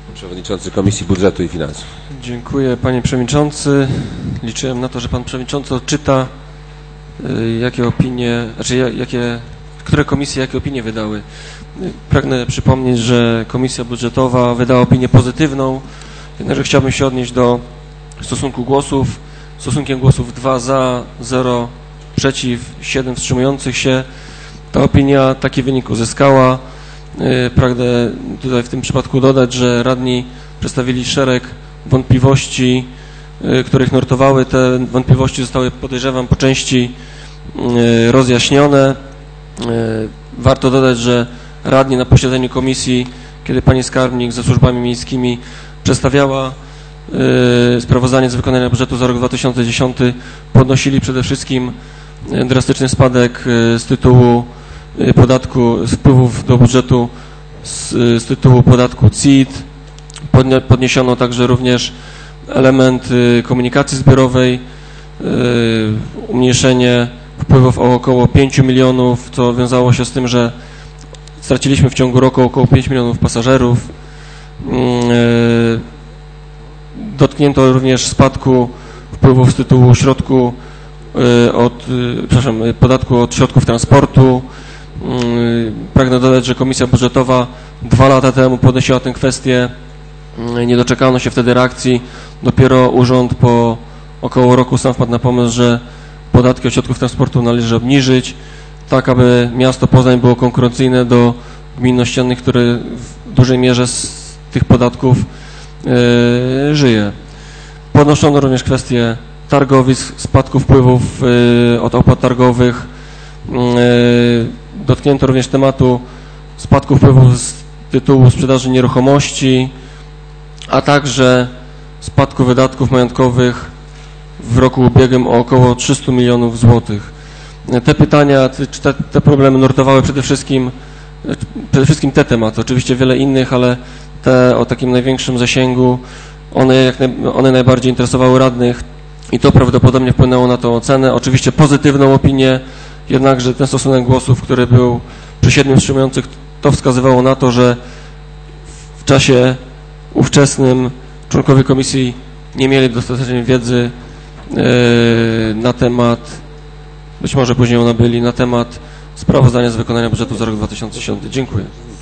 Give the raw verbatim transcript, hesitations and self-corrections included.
Przewodniczący Komisji Budżetu i Finansów. Dziękuję, panie przewodniczący. Liczyłem na to, że pan przewodniczący odczyta, jakie opinie, znaczy jakie, które komisje jakie opinie wydały. Pragnę przypomnieć, że Komisja Budżetowa wydała opinię pozytywną, jednakże chciałbym się odnieść do stosunku głosów. Stosunkiem głosów dwa za, zero przeciw, siedem wstrzymujących się. Ta opinia taki wynik uzyskała. Pragnę tutaj w tym przypadku dodać, że radni przedstawili szereg wątpliwości, których nurtowały. Te wątpliwości zostały, podejrzewam, po części rozjaśnione. Warto dodać, że radni na posiedzeniu komisji, kiedy pani skarbnik ze służbami miejskimi przedstawiała sprawozdanie z wykonania budżetu za rok dwa tysiące dziesiąty, podnosili przede wszystkim drastyczny spadek z tytułu podatku, z wpływów do budżetu z, z tytułu podatku C I T. Podniesiono także również element komunikacji zbiorowej, umniejszenie wpływów o około pięć milionów, co wiązało się z tym, że straciliśmy w ciągu roku około pięć milionów pasażerów. Dotknięto również spadku wpływów z tytułu środku od, przepraszam, podatku od środków transportu. Pragnę dodać, że Komisja Budżetowa dwa lata temu podnosiła tę kwestię. Nie doczekano się wtedy reakcji. Dopiero urząd po około roku sam wpadł na pomysł, że podatki od środków transportu należy obniżyć, tak aby miasto Poznań było konkurencyjne do gmin ościennych, które w dużej mierze z tych podatków yy, żyje. Podnoszono również kwestię targowisk, spadku wpływów yy, od opłat targowych. Yy, dotknięto również tematu spadku wpływów z tytułu sprzedaży nieruchomości, a także spadku wydatków majątkowych w roku ubiegłym o około trzysta milionów złotych. Te pytania, czy te, te problemy nurtowały przede wszystkim, przede wszystkim te tematy, oczywiście wiele innych, ale te o takim największym zasięgu, one, jak naj, one najbardziej interesowały radnych i to prawdopodobnie wpłynęło na tą ocenę. Oczywiście pozytywną opinię, jednakże ten stosunek głosów, który był przy siedmiu wstrzymujących, to wskazywało na to, że w czasie ówczesnym członkowie komisji nie mieli dostatecznej wiedzy na temat, być może później ona byli, na temat sprawozdania z wykonania budżetu za rok dwa tysiące dziesiąty. Dziękuję.